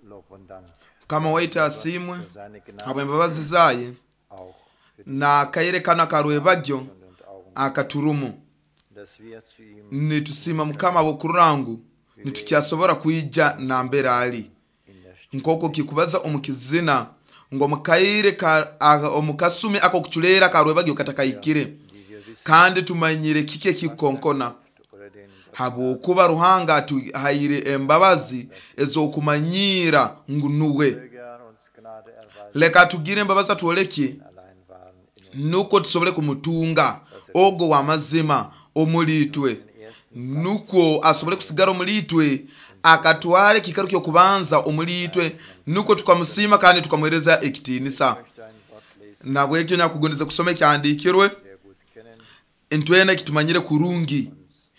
kama waita asimwe habwe mbabazi zaye na kayerekana karwebagyo akaturumu nitusima mukama bokurangu nitukyasobora kuyija na mbere ali nkoko kikubaza omukizina ngo mukayire ka omukasumi ako kuculera karwebagyo katakayikire kandi tumanyire kike kikonkona habo kuba ruhanga tu hayire embabazi ezokumanyira ngunuwe leka tugire embabaza tuoleki nuko tusobole kumutunga ogo wa mazima omulitwe nuko asobole kusigara omulitwe akatwale kikaru kyo kubanza omulitwe nuko tukamusima kandi tukamwereza ekitinisa nabwe cyo nyakugondeza kusoma cyandikirwe entwena kitumanyire kurungi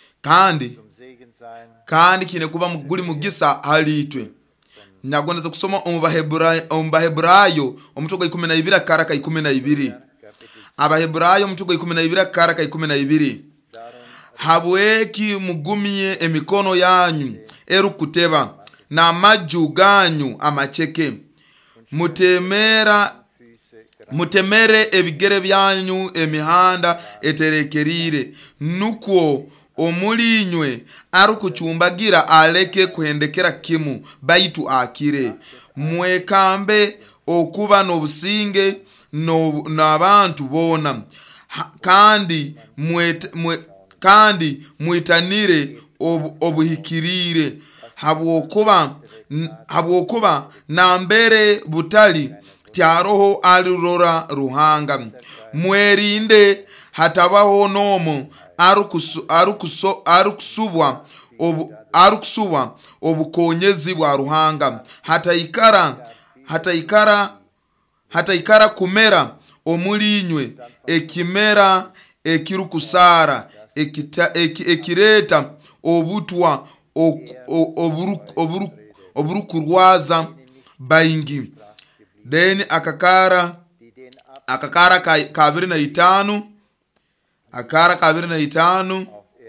kandi kine kuba muguri mugisa halitwe nyagondeza kusoma omubaheburayo omutwe 12 karaka 12 abaheburayo omutwe 12 karaka 12 habweki mugumye emikono yanyu erukuteba na maju ganyu amacheke mutemere ebigere byanyu emihanda eterekerire nuko omulinywe arukuchumbagira aleke kuhendekera kimu baitu akire mwekambe okuba nobusinge n'abantu bona kandi mwitanire obuhikirire habwokuba nambere butali tyaroho alurora ruhanga mwerinde hatabaho nomo arukusubwa obukonyezi bwa ruhanga hataikara kumera omulinywe ekimera ekirukusara ekireta obutwa oburukurwaza baingi deni akakara 25 akara 25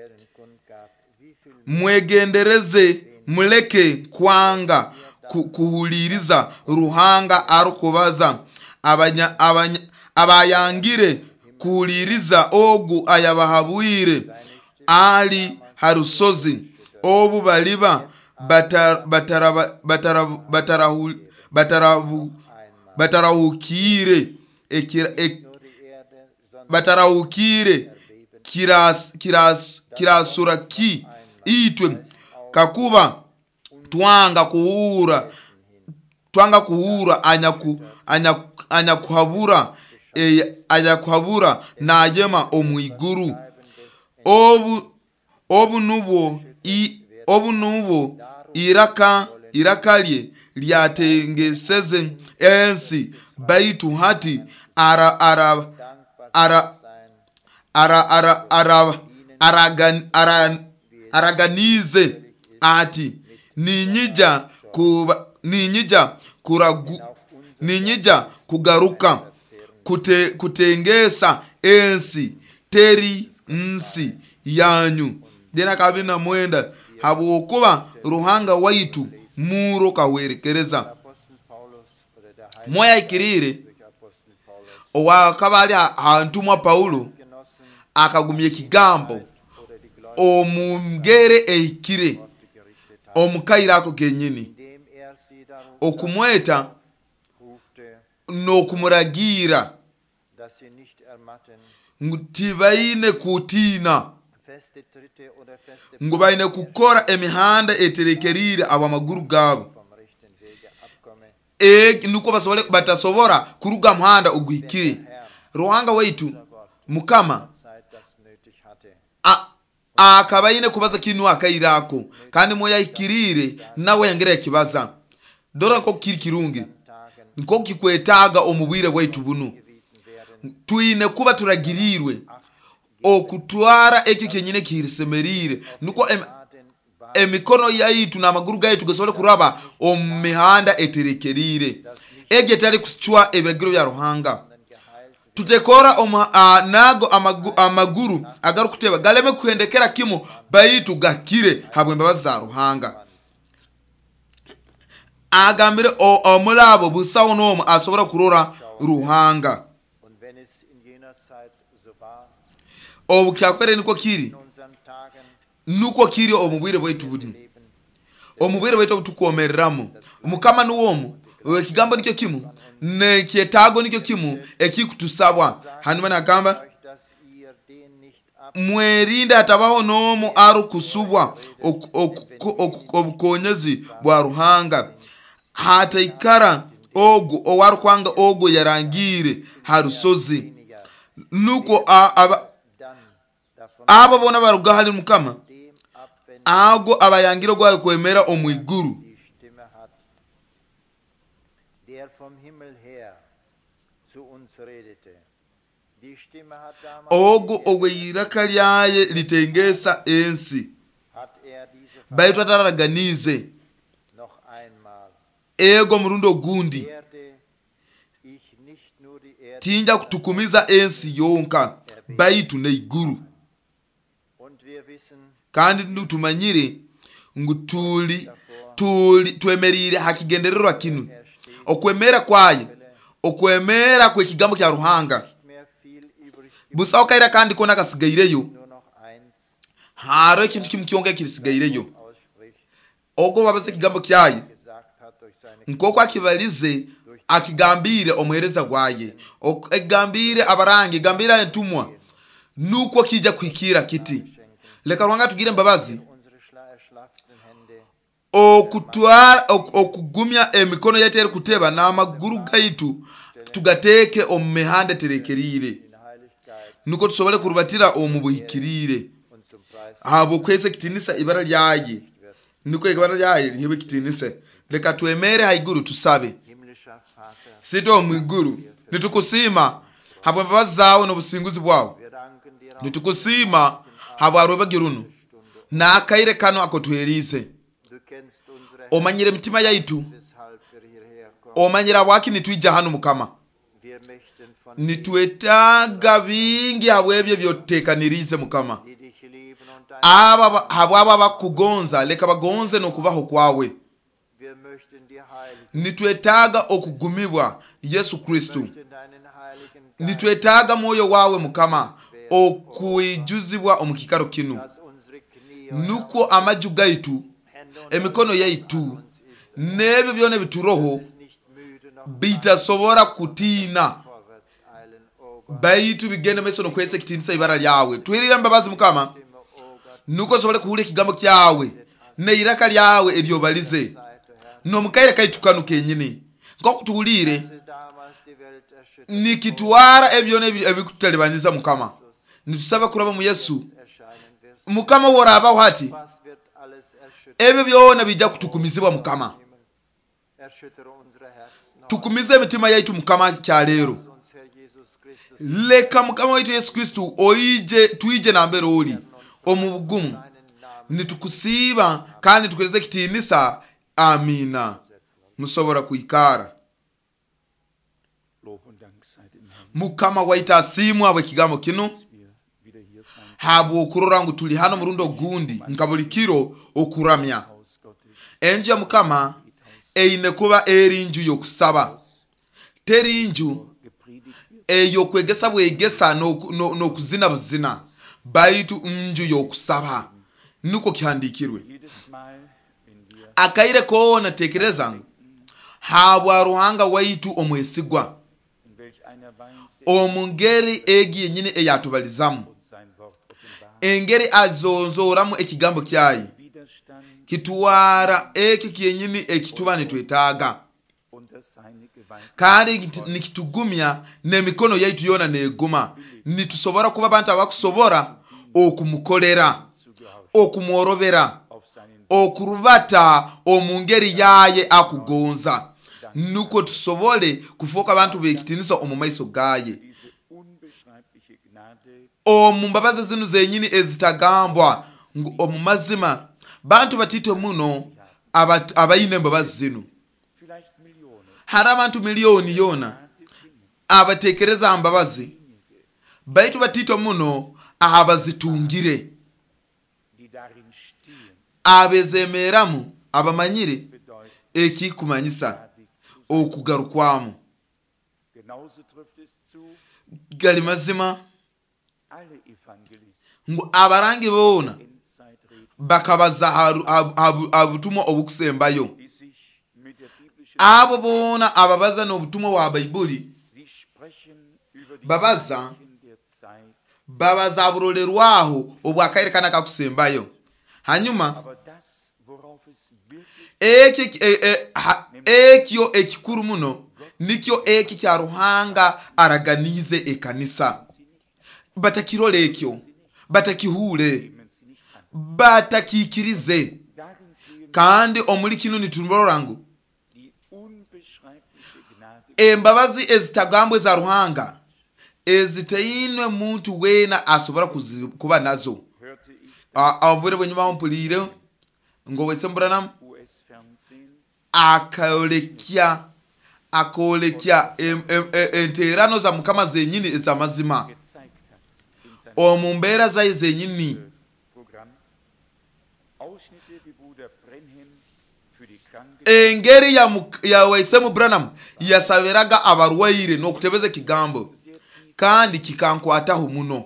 mwegendereze muleke kwanga kuhuliriza ruhanga arukubaza abayangire kuhuliriza ogu ayabahabwire ali harusozi obu baliba batarahukire kirasuraki itwe kakuba twanga kuhura anyakuhabura najema omwiguru obu nubo irakalye lyatengeseze ensi baitu hati araganize ati ninyija kugaruka kutengesa ensi teri nsi yanyu dena kabina mwenda habwokuba ruhanga waitu muro kawerekereza moya ikirire owa kabali hantumwa Paulo akagumye kigambo omungere eikire omukairako kenyini okumweta no kumuragira ngutibaine kutina ngubaine kukora emihanda eterekerire abamaguru gabo nuko batasobora kuruga muhanda uguhikire ruhanga waitu mukama akabaine kubaza kinu akairako kandi moya ikirire nawe yangere kibaza dora ko kirungi nko kikwetaga omubwire waitu bunu tuine kuba turagirirwe okutwara ekyo kenyine kirisemerire nuko emikono yaitu na amaguru gaitu gasole kuraba omihanda eterekerire egetari kuchwa ebiragiro bya ruhanga tutekora nago amaguru agarukuteba galeme kuhendekera kimo baitu gakire habwe mbabazi za ruhanga agambire omulabo busawo n'omu asobora kurora ruhanga. Obu kyakwere nuko kiri omubwire bwaitu buno. Omubwire bwaitu obutukomereramu Mukama nuwomu ekigambo nikyo kimu nekyetaago nikyo kimu ekikutusabwa. Hanyuma nagamba mwerinde hatabaho n'omu arukusubwa obukonyezi bwa ruhanga hataikara ogu owarukwanga ogu yarangire harusozi. Nuko abo bona baruga hali Mukama ago abayangire gwali kwemera omwiguru ogo ogwiraka lyaye litengesa ensi baitu ataraganize ego murundo gundi tinja kutukumiza ensi yonka baitu neiguru. Kandi ndutumanyire ngutuli twemerire hakigendererwa kinu okwemera kwaye okwemera kwe kigambo kya ruhanga busaho kaira kandi kona kasigaireyo haro ikintu kimukionge kirisigaireyo ogo babaze kigambo kyaye nkoko akibalize akigambire omuhereza gwaye okigambire abarangi gambira entumwa nuko kija kwikira kiti leka Ruhanga tugire mbabazi okugumya emikono yaitu kuteba n'amaguru gaitu tugateke omumihanda terekerire nuko tusobole kurubatira omubuhikirire abo kwese kitinisa ibara lyaye nuko ibara lyaye libe kitinise. Leka twemere haiguru tusabe sito mwiguru nitukusima habo mbabazi zawe n'obusinguzi bwawe nitukusima habo arobagiruno na kaire kano akotuherize omanyire mitima yaitu omanyira waki nitwija hano Mukama nitwetaga bingi habwebye byotekanirize Mukama aba bakugonza leka bagonze nokubaho kwawe nitwetaga okugumibwa Yesu Kristo nitwetaga moyo wawe Mukama okwijuzibwa omukikaro kinu nuko amaju gaitu emikono yaitu nebe byone bituroho bitasobora kutina baitu bigende meso no kwese kitinisa ibara lyawe twirira mbabazi Mukama nuko sobole kuhule kigambo kyawe ne iraka lyawe eryobalize no mukaire kaitukanu kenyini ngo kutulire nikitwara ebyone ebikutalibaniza Mukama nitusaba kuraba mu Yesu Mukama woraba hati ebe byona bijja kutukumizibwa Mukama tukumize mitima yaitu Mukama kyalero leka Mukama waitu Yesu Kristo oije tuije nambere oli omubugumu nitukusiba kandi tukweze kitinisa. Amina. Musobora kuikara Mukama waita simu abo kigambo kino habo okurora ngu tuli hano murundo gundi nkabulikiro okuramya enja Mukama eine kuba erinju yokusaba terinju eyo kwegesa bwegesa no kuzina buzina baitu nju yokusaba nuko kihandikirwe akaire ko natekereza habo Ruhanga waitu omwesigwa omungeri egi nyine eyatubalizamu engeri azonzoramu ekigambo kyayi kituwara eki kyenyini ekitubane twetaga kandi nikitugumya nemikono yaitu yona neguma nitusobora kuba abantu abakusobora okumukolera okumworobera okurubata omungeri yaye akugonza nuko tusobole kufoka abantu bekitinisa omumaiso gaye omumbabaza zinu zenyini ezitagambwa omumazima bantu batito muno abayine mbabazi zinu hari abantu miliyoni yona abatekereza mbabazi baitu batito muno abazitungire abezemeramu abamanyire ekikumanyisa okugarukwamu. Gali mazima ngu abarangi boona bakabaza abutumwa obukusembayo. Abo boona ababaza n'obutumwa wa Bayibuli babaza aburolerwaho obwakayerekana kakusembayo. Hanyuma ekyo ekikuru muno nikyo eki kya Ruhanga araganize ekanisa. Batakirole ekyo, batakihule, batakikirize. Kandi omuli kino nitulorangu embabazi ezitagambwe za Ruhanga eziteinwe muntu wena asobora kuba nazo. Abure bwenyuma mpulire ngo Wese Branham akolekya enterano za Mukama zenyini ezamazima omumbera zayi zenyini. Engeri ya Wese Branham yasabiraga abarwaire n'okutebeza kigambo kandi kikankwataho muno.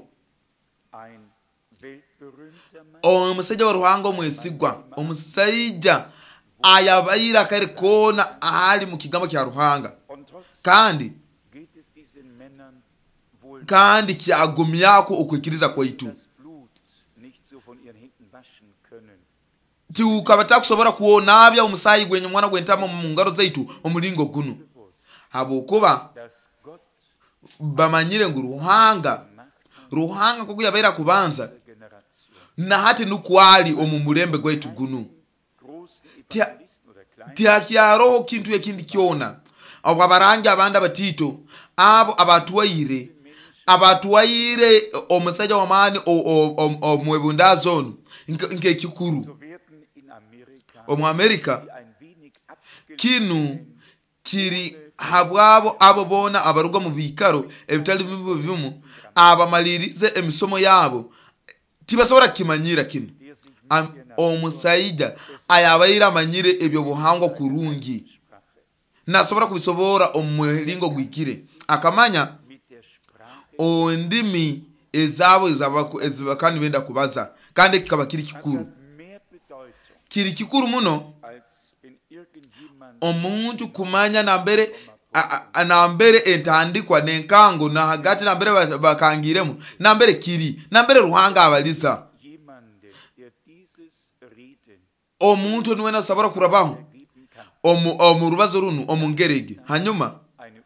Omusajja wa Ruhanga omwesigwa, omusajja ayabayira kare kona ali mu kigambo kya Ruhanga kandi kyagumyako okwikiriza kwaitu. Tukabata kusobora kuonabya omusayi gwenye mwana gwentama mu ngaro zaitu omulingo guno. Habokuba bamanyire ngu Ruhanga kuko yabaira kubanza na hati nukwali omumulembe gwaitu guno. Tiakyaroho kintu ekindi kyona abo abarangi abanda batito abo abatuwaire omusajja wamani omwebundazo nke kikuru omu Amerika kinu kiri habwabo abo bona abaruga mu bikaro ebitali bimu abamalirize emisomo yabo tibasobora kimanyira kinu. Omusajja ayabaira amanyire ebyo buhangwa kurungi nasobora kubisobora omulingo gwikire akamanya ondimi ezabo ezibakani benda kubaza kandi kikaba kiri kikuru muno omuntu kumanya nambere entandikwa nenkango na hagati nambere bakangiremu nambere Ruhanga abaliza omuntu niwena sabora kurabaho omurubazo runu omungerege. Hanyuma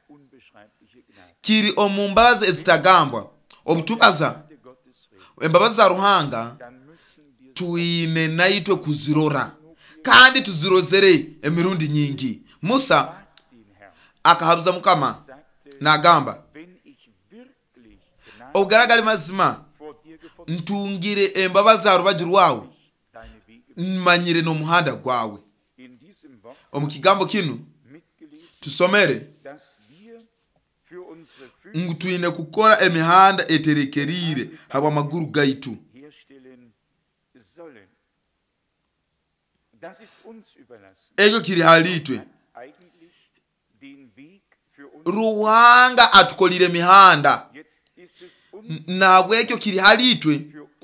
kiri omumbaza ezitagambwa obutubaza embabazi za Ruhanga tuine naitwe kuzirora kandi tuzirozere emirundi nyingi. Musa akahabuza Mukama nagamba ogaragale mazima ntungire embabazi za rubaji rwawe manyire no muhanda gwawe. Omukigambo kinu tusomere tuine kukora emihanda eterekerire haba maguru gaitu. Ego kiri halitwe Ruhanga atukolire mihanda nabwe ekyo kiri halitwe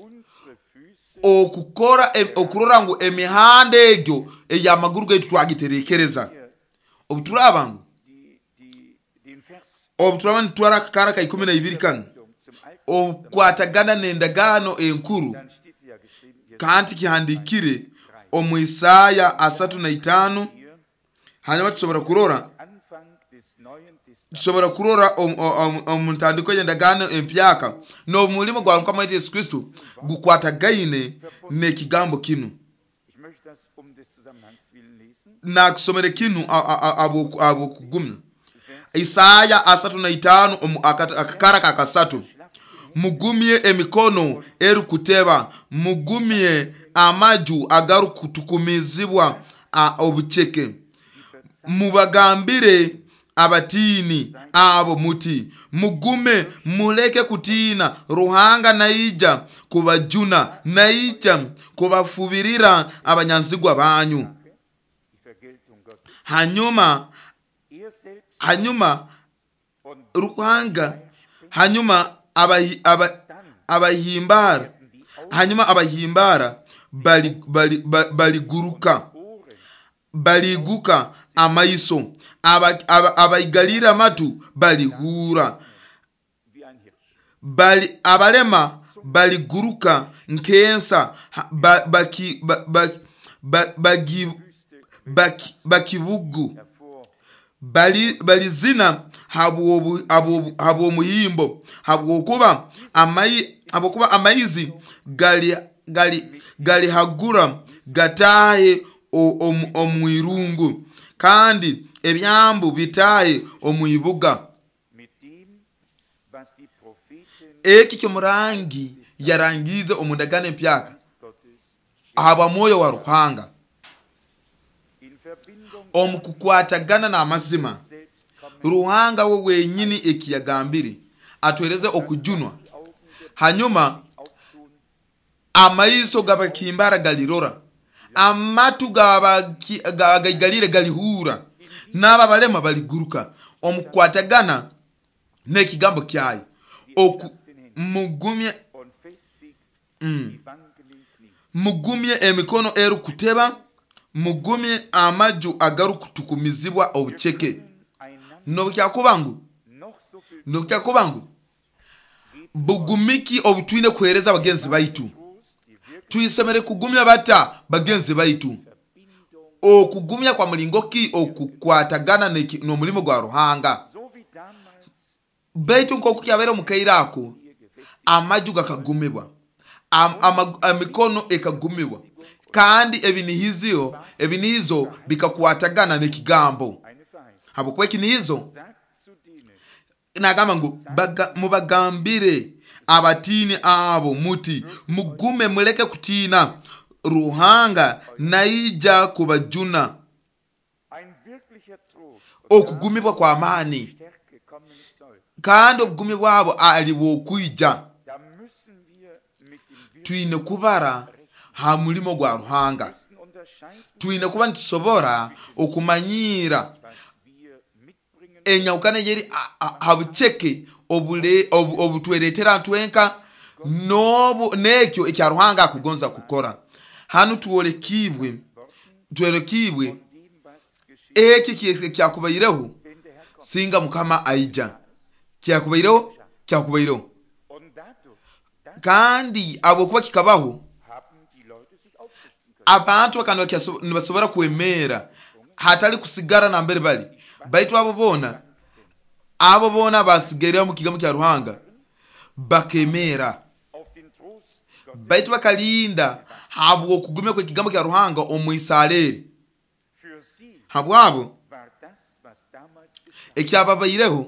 okurora ngo emihanda egyo eya maguru gaitu twagiterekereza. Obuturabangu ntwara karaka 12 kan okwatagana n'endagano enkuru kandi kihandikire omu Isaya 35. Hanyuma tusobora kurora omutandiko y'endagano empyaka no mulimo gwa Mukama Yesu Kristo gukwatagaine n'ekigambo kinu. Nakusomere kinu abo kugumya Isaya 35 akakaraka kasatu. Mugumye emikono erukuteba, mugumye amaju agarukutukumizibwa obucheke. Mubagambire abatini abo muti, mugume muleke kutina. Ruhanga naija kubajuna, naija kubafubirira abanyanzigwa banyu. hanyuma Ruhanga abahimbara baliguka amaiso, abayigalira amatu balihura, abalema baliguruka nkensa bakibugu, balizina habwo muhimbo, habwokuba amaizi gali hagura gatahe omwirungu, kandi ebyambu bitahe omwibuga. Eki kyomurangi yarangize omundagane mpyaka haba moyo wa Ruhanga omukukwatagana n'amazima. Ruhanga we wenyini ekiyagambire atwereze okujunwa, hanyuma amaiso gabakimbara galirora, amatu gabagalire galihura, n'aba balema baliguruka omukwatagana n'ekigambo kyayo mugumye emikono eru kuteba, mugumye amaju agaru kutukumizibwa obucheke. Nobukyakubangu bugumiki obutwine kuhereza bagenzi baitu, tuyisemere kugumya bata bagenzi baitu. Okugumya kwa mulingoki okukwatagana n'omulimo gwa Ruhanga baitu nkoku kyabera mukairako, amaju gakagumibwa, amikono ekagumibwa, kandi ebinihizo bikakwatagana n'ekigambo. Habukwe kinihizo nagamba ngo mubagambire abatini abo muti mugume muleke kutina, Ruhanga naija kubajuna. Okugumibwa kwa amani, kandi obugumi bwabo aliwo kuija. Tuine kubara ha mulimo gwa Ruhanga, tuine kuba ntusobora okumanyira enyaukana yeri habucheke obutweretera ntwenka nekyo ekya Ruhanga akugonza kukora. Hanu twerekibwe eki kyakubayireho singa Mukama aija, kyakubayireho kandi abo kuba kikabaho, abantu bakano nibasobora kwemera hatali kusigara na mbere bali baitu abo bona basigera mu kigambo kya Ruhanga bakemera, baitu bakalinda habwo kugumya kwe kigambo kya Ruhanga omwisale. Habwabo ekyababayireho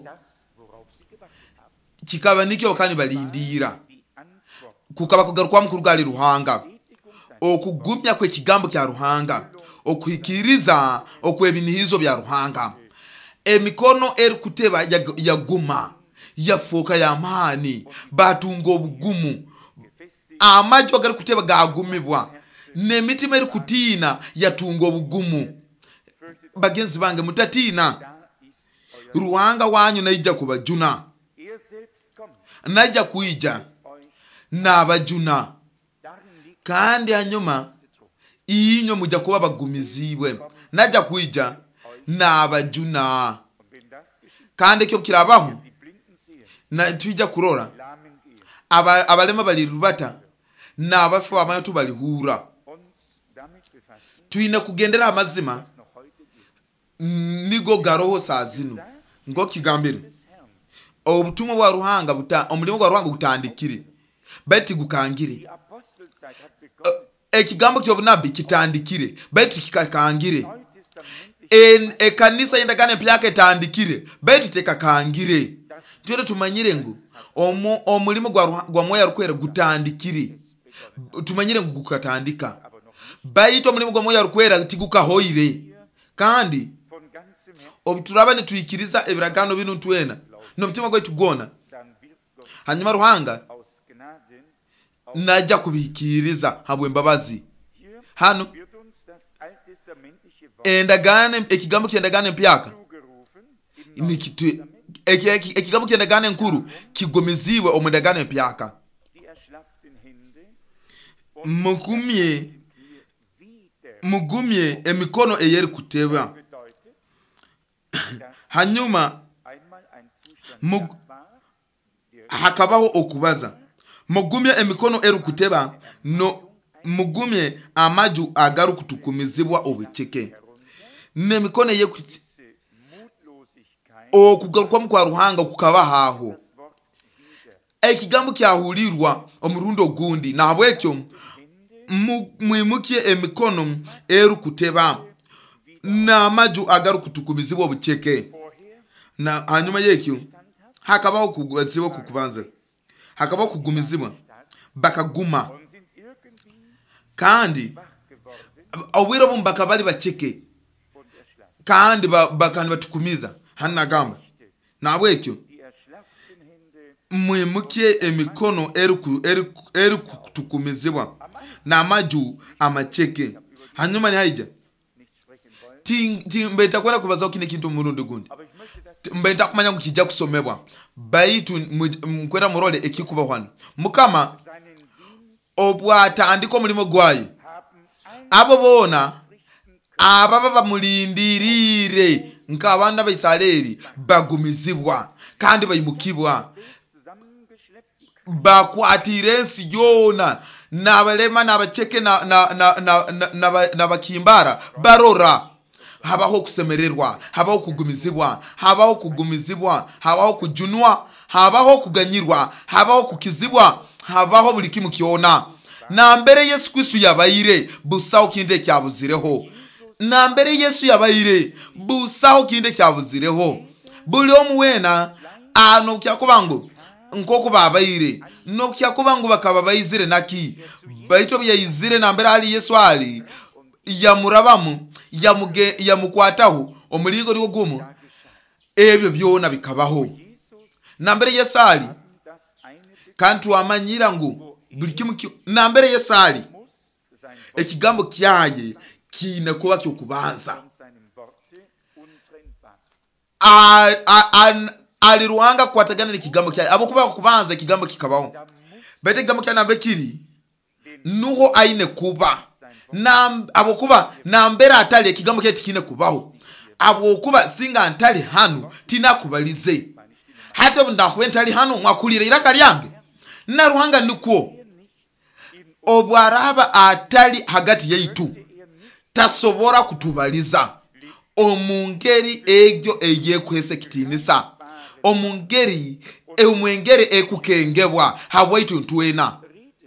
kikaba nikyo kandi balindira kukaba kugarukwa mu kurugali Ruhanga, okugumya kwe kigambo kya Ruhanga, okuhikiriza okwebinihizo bya Ruhanga. Emikono eri kuteba yaguma yafoka yamani batunga obugumu, amaju gari kuteba gagumibwa, n'emitima eri kutina yatunga obugumu. Bagenzi bange mutatina, Ruhanga wanyu naija kubajuna, naija kuija n'abajuna, kandi hanyuma inyo mujja kuba bagumizibwe. Naija kuija n'abajuna, kandi kyo kirabaho na tuija kurora abalema bali rubata n'abafu abantu balihura. Tuine kugendera amazima nigo garoho sazino ngo kigambire obutumwa bwa Ruhanga omulimo gwa Ruhanga gutandikire bati gukangire, ekigambo ky'obunabi kitandikire bati kikakangire, ekanisa yendagane pyake tandikire bati tekakangire. Twere tumanyire ngo omulimo gwa Mwoyo Rukwera gutandikire, tumanyire ngo gukatandika baitu omulimo gwa Mwoyo Rukwera tigukahoire, kandi obuturaba nituyikiriza ebiragano binu twena n'omutima gwetu gona, hanyuma Ruhanga naija kubikiriza habwe mbabazi. Hano ekigambo ky'endagaano empyaka ekigambo ky'endagaano enkuru kigumizibwe omu ndagaano empyaka. mugumye emikono eyeri kuteba. Hanyuma hakabaho okubaza. Mugumye emikono eri kuteba no mugumye amaju agaru kutukumizibwa obuceke. Nemikono ye okugaruka mu kwa Ruhanga kukabahaho. Ekigambo kyahulirwa omurundo gundi nabwekyo mwimukie emikono eri kuteba n'amaju agaru kutukumizibwa obuceke. Na hanyuma yekyo hakabaho kugumizibwa kukubanza. Hakabaho kugumizibwa bakaguma kandi obwira bumbaka bali baceke kandi bakandi batukumiza hanagamba nabwekyo mwimukie emikono eri kutukumizibwa n'amaju amaceke. Hanyuma ni haija mbeta kwenda kubaza kine kintu murundi gundi mbeta kumanya kukijja kusomebwa baitu mkwenda murole ekikuba hwana mukama obwata andiko mulimo gwaye abo bona ababa bamulindirire nk'abana b'Isiraeli bagumizibwa kandi bayimukibwa bakwatire ensi yona n'abalema n'abaceke n'abakimbara barora. Habaho kusemererwa, habaho kugumizibwa, habaho kugumizibwa, habaho kujunwa, habaho kuganyirwa, habaho kukizibwa, habaho buli kimu kiona. Na mbere Yesu Kristo yabayire busaho kinde kyabuzireho. Na mbere Yesu yabayire busaho kinde kyabuzireho. Buli omuwena ano kyakubango nkoko babayire no kyakubango bakaba bayizire naki baito byayizire na mbere ali Yesu ali yamurabamu yamukwataho omuligo liwo gumu ebyo byona bikabaho na mbere Yesu ali kantu amanyira ngo buli kimu na mbere Yesu ali ekigambo kyaye kine kuba kyokubanza ali Ruhanga kwatagana n'ikigambo kyaye abo kuba kubanza ikigambo kikabaho bete kigambo kya nambe kiri nuho aine kuba na abokuba na mbera atali ikigambo kye tikine kubaho abokuba singa antali hanu tina kubalize hata ndakuwe ntali hanu mwakulire iraka lyange na Ruhanga nikuo obwaraba atali hagati yaitu tasobora kutubaliza omungeri egyo eyekwese kitinisa omungeri omwengeri ekukengebwa habwaitu ntwena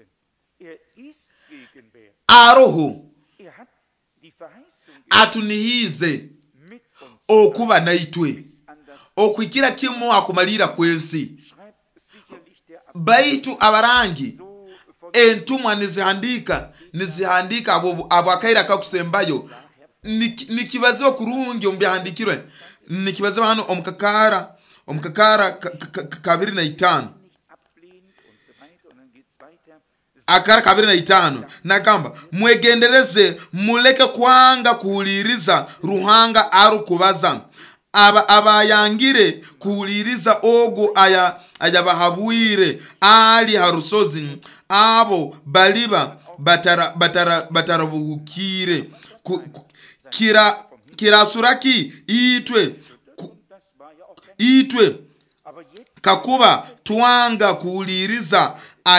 aroho atunihize okuba naitwe okwikira kimu akumalira kwensi baitu abarangi entumwa nizihandika abo akaira kakusembayo nikibaziwa kurungi ombyandikirwe nikibaziwa hano omukakara 2:5 akara 2:5 nakamba mwegendereze muleke kwanga kuhuliriza Ruhanga arukubaza abayangire kuhuliriza ogo ayabahabwire ali harusozi abo baliba batarabuhukire kirasuraki itwe kakuba twanga kuhuliriza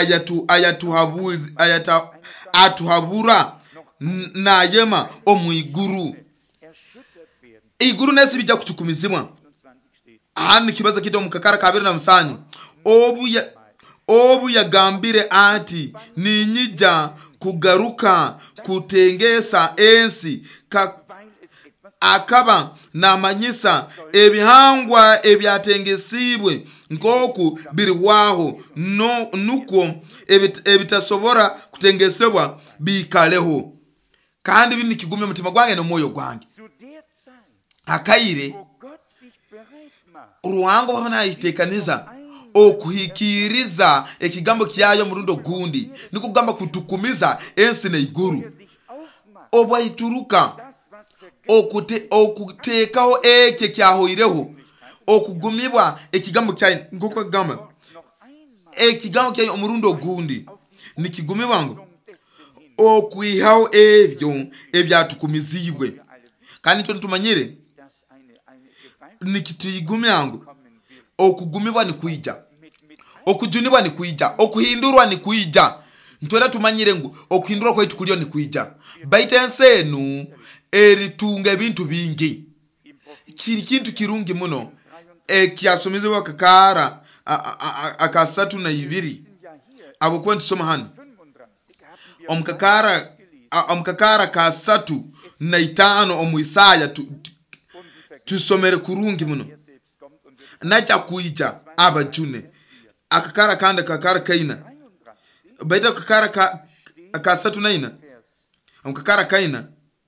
atuhabura na yema omwiguru iguru nesi bijja kutukumizimwa hani kibaza kito mukakara 2:5 obu yagambire ati ninyija kugaruka kutengesa ensi akaba namanyisa ebihangwa ebyatengesibwe nkoku biriwaho nuko ebitasobora kutengesebwa bikaleho kandi bini kigumye mutima gwange no moyo gwange akaire Ruhanga babana yitekaniza okuhikiriza ekigambo kyayo murundo gundi nikugamba kutukumiza ensi ne iguru obwaituruka okutekaho eke kyahoireho okugumibwa ekigambo kyayi nkoko gamba ekigambo kyayi omurundi ogundi nikigumibwa ngo okwihaho ebyo ebyatukumizibwe kandi tumanyire nikituyigumya ngo okugumibwa ni kuija okujunibwa ni kuija okuhindurwa ni kuija ntwera tumanyire ngo okuhindurwa kwetu kulyo ni kuija baitensenu eritunga ebintu bingi kiri kintu kirungi muno kyasomezebwa kakara akasatu na ibiri abo kwenti soma hano omukakara kasatu na itano omuisaya tusomere kurungi muno nacha kuija abajune akakara kanda kakara kaina baita kakara kasatu na ina omukakara kaina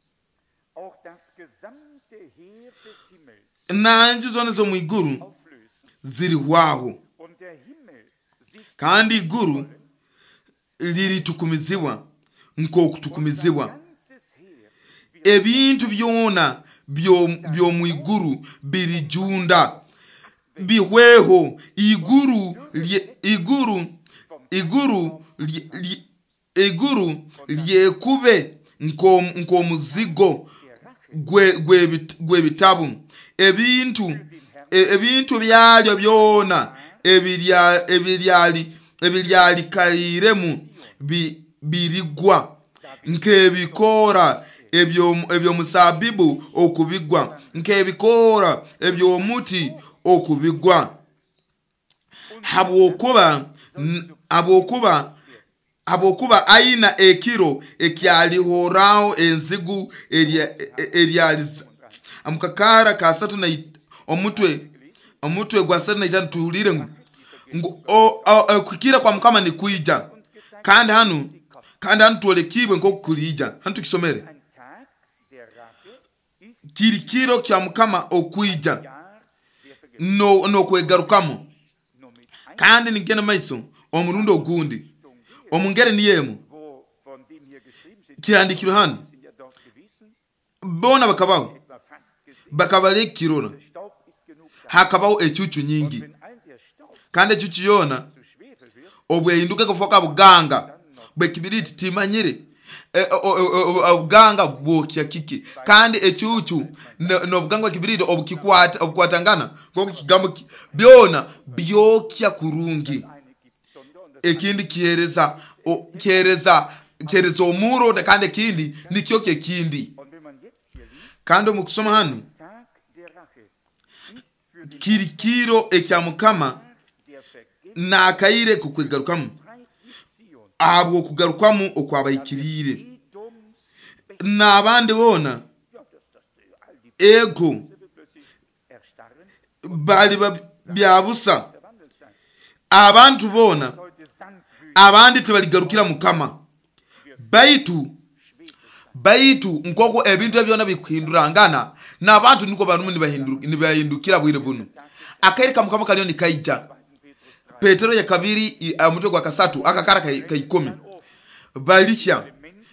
nanji zone zo mwiguru ziri waho kandi iguru liritukumiziwa nkokutukumiziwa ebintu byona byo mwiguru birijunda bihweho iguru lyekube nko muzigo gwe bitabu ebintu byalyo byona ebiryali kaliremu birigwa nkebikora ebyo musabibu okubigwa nkebikora ebyo muti okubigwa abokuba aina ekiro ekyalihoraho enzigu eryaliza amukakara kasatu na omutwe gwa satu na itanu tulire kukira kwa mukama ni kuija kandi hanu tuolekibwe nko kulija hanu tukisomere kirikiro kya mukama okuija no kwegarukamo kandi nigena maiso omurundi ogundi omungere niyemu kiandikiro hano bona bakabale kirona hakabaho echuchu nyingi kandi echuchu yona obwehinduke kufoka buganga bwekibiriti timanyire obuganga bwokya kiki kandi echuchu no buganga kibiriti obukwatangana ngoko kigambo byona byokya kurungi ekindi kiereza omuro kandi ekindi nikyo kindi kandi mukusoma hano kirikiro ekya mukama nakaire kukwegarukamu abo kugarukamu okwabayikirire nabandi bona ego bali byabusa abantu bona abandi tebaligarukira mukama baitu nkoko ebintu ebyona bikuhindurangana nabantu niko bantu nibahindukira bwire buno akairika mukama kalyo ni kaija Petero ya kabiri mutwe gwa kasatu akakara kaikumi balisha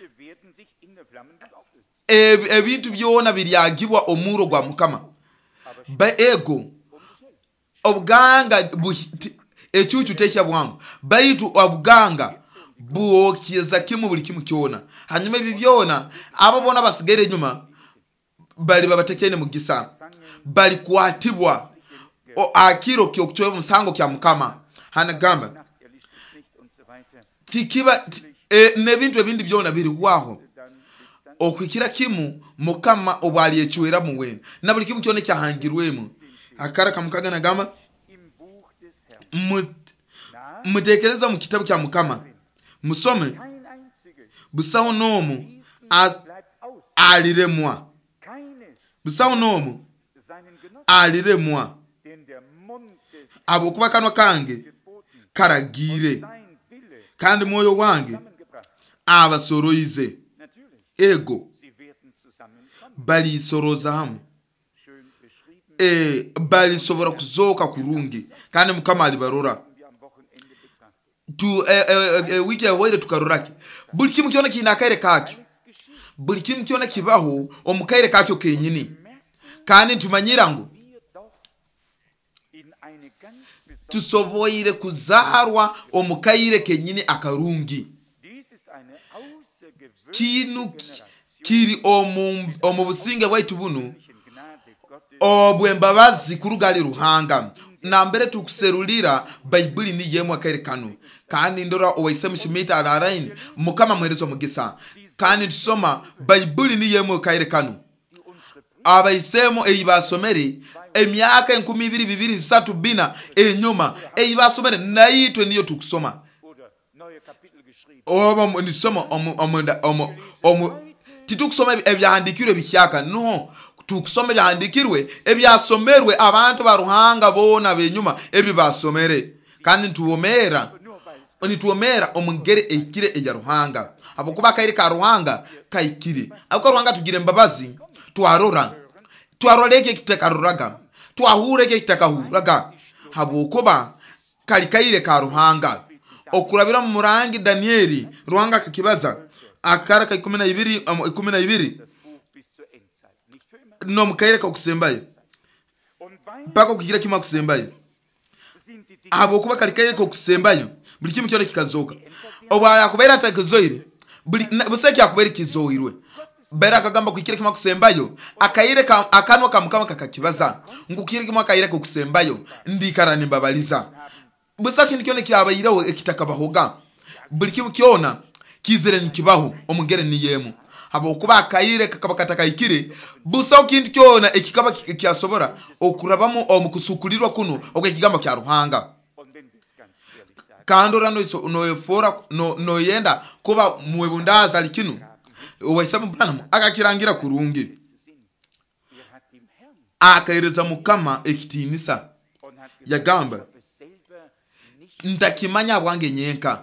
ebintu byona biryagibwa omuro gwa mukama ego obuganga echuchu tesha bwangu baitu obuganga buokiza kimu buli kimu kyona hanyuma bibyona abo bona basigere nyuma bali babatekene mugisa bali kwatibwa akiro kyokuchoye musango kya mukama hana gamba tikiba nebintu ebindi byona biri waho okwikira kimu mukama obali echuera muwene na buli kimu kyone cyahangirwemo akara kamukaga na gamba mutekereza mu kitabu kya mukama musome busaho nomu aliremwa busaho nomu aliremwa abo kuba kanwa kange karagire kandi moyo wange abasoroize ego bali soroza hamu bali sobora kuzoka kurungi kandi mukama alibarora tu wiki ya waire tukaruraki buli kimu kyona kinakaire kaki buli kintu kyona kibaho omukaire kakyo kenyini kandi tumanyira ngu tusoboire kuzarwa omukaire kenyini akarungi kinu kiri omu businge bwaitu bunu obwembabazi kurugali Ruhanga nambere tukuserulira Baibuli ni yemwe akaire kanu kandi ndora owaise mushimita alaraini mukama mwerezo mugisa kandi tusoma Baibuli ni yemwe akaire kanu abaisemo eyibasomere emyaka 2023 bina enyuma eyibasomere naitwe niyo tukusoma oba ndisoma titukusoma ebyahandikirwe bishyaka no tukusoma ebyahandikirwe ebyasomerwe abantu baruhanga bona benyuma ebibasomere kandi nituomera omungere ekire eya Ruhanga abo kuba kaire ka Ruhanga kaikire abo Ruhanga tugire mbabazi twaroleke kitekaruraga twahureke kitakahuraga abo kuba kalikaire ka Ruhanga okurabira mu murangi Danieli Ruhanga kakibaza akara ka 12 no mukaire ka kusembaye pako kugira kima kusembaye abo kuba kalikaire ka kusembaye buli kimu cyone kikazoka oba yakubera atakizoire buli buseki yakubera kizoirwe bera kagamba kukira kima kusembayo akaire akanwa kamukama kakakibaza ngukira kima akaire ka kusembayo ndikara nimbabaliza busaki nikyone kyabayiraho ekitakabahoga buli kimu kyona kizere nikibaho omugere ni yemu abo kuba akaire kakabakatakayikire busa kintu kyona ekikaba kyasobora okurabamo omukusukulirwa kuno okwekigambo kya Ruhanga kandora no yefora no yenda kuba mwebundaza alikinu owaisaba Branham akakirangira kurungi akaireza mukama ekitinisa yagamba ntakimanya bwange nyenka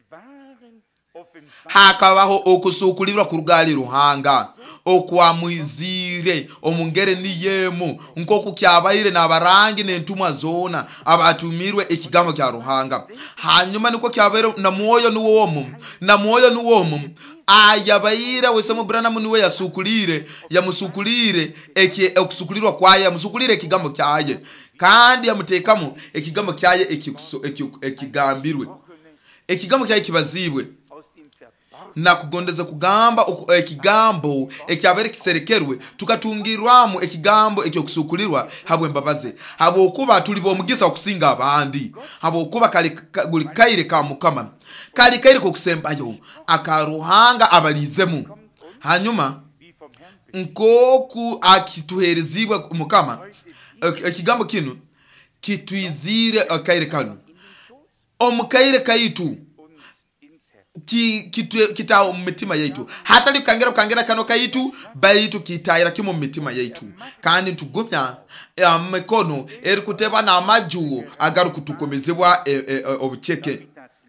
hakabaho okusukulirwa kurugali Ruhanga okwamwizire omungere ni yemu nkoku kyabayire nabarangi n'entumwa zona abatumirwe ekigambo kya Ruhanga hanyuma niko kyabayire na mwoyo nuwomu ayabayira wesemu Branham niwe yamusukulire okusukulirwa kwaye yamusukulire ekigambo kyaye kandi yamutekamo ekigambo kyaye ekigambirwe ekigambo kyaye kibazibwe na kugondeza kugamba ekigambo ekyabere kiserekerwe tukatungirwamu ekigambo ekyokusukulirwa habwe mbabaze habo kuba tulibo omugisa okusinga abandi habo kuba kalikaire ka mukama kalikaire ko kusembayo akaruhanga abalizemu hanyuma nkoku akituherezibwa mukama ekigambo kinu kitwizire akaire kanu omukaire kaitu kita umutima yaitu hata likangera kano kaitu baitu kitayira kimo umutima yaitu kandi tugumya mekono eri kuteba na amaju agaru kutukomezebwa obucheke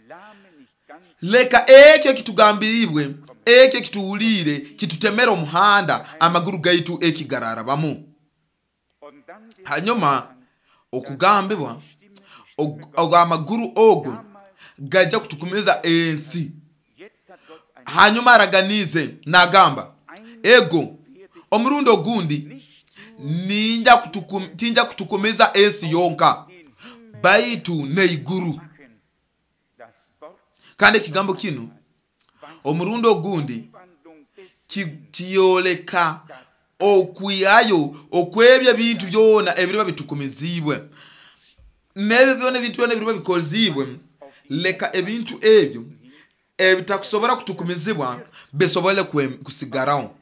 leka eke kitugambiribwe eke kituulire kitutemera omuhanda amaguru gaitu ekigarara bamu hanyuma okugambibwa amaguru ogo gajja kutukumeza ensi hanyuma araganize nagamba ego omurundo gundi tinja kutukumeza ensi yonka baitu neiguru kandi kigambo kino omurundo gundi kiyoleka okuyayo okwebya bintu byona ebiriba bitukumizibwe nebe byona bintu byona ebiriba bikozibwe leka ebintu ebyo ebitakusobora kutukumizibwa besobole kusigaraho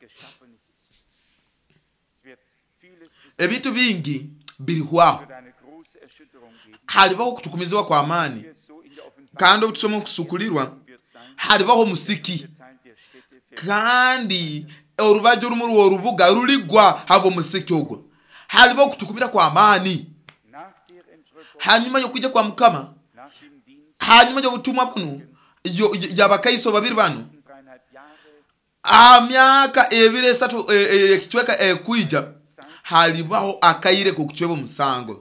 ebintu bingi birihwaho halibaho kutukumizibwa kwa amani kandi obutusoma kusukulirwa halibaho musiki kandi orubajo rumuru orubuga ruligwa habo musiki ogwo halibaho kutukumira kwa amani hanyuma yo kujya kwa mukama hanyuma yo butumwa buno yabakaiso babiri bano amyaka ebire satu kichweka kuija halibaho akaire ko kuchwebo musango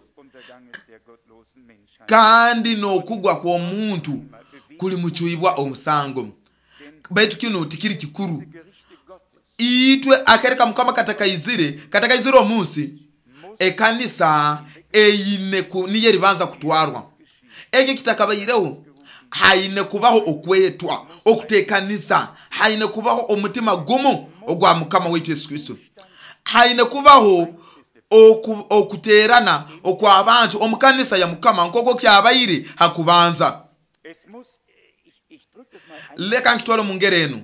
kandi no kugwa kwa muntu kuli muchuyibwa omusango baitu kino tikiri kikuru itwe akereka mukama katakayizire omunsi ekanisa eyine niye ribanza kutwarwa. Ege kitakabayireho haine kubaho okwetwa okutekanisa, haine kubaho omutima gumu ogwa mukama wetu Yesu Kristo, haine kubaho okuterana okwabantu omukanisa ya mukama nkoko kyabayire hakubanza. Leka nkitwalo mungereno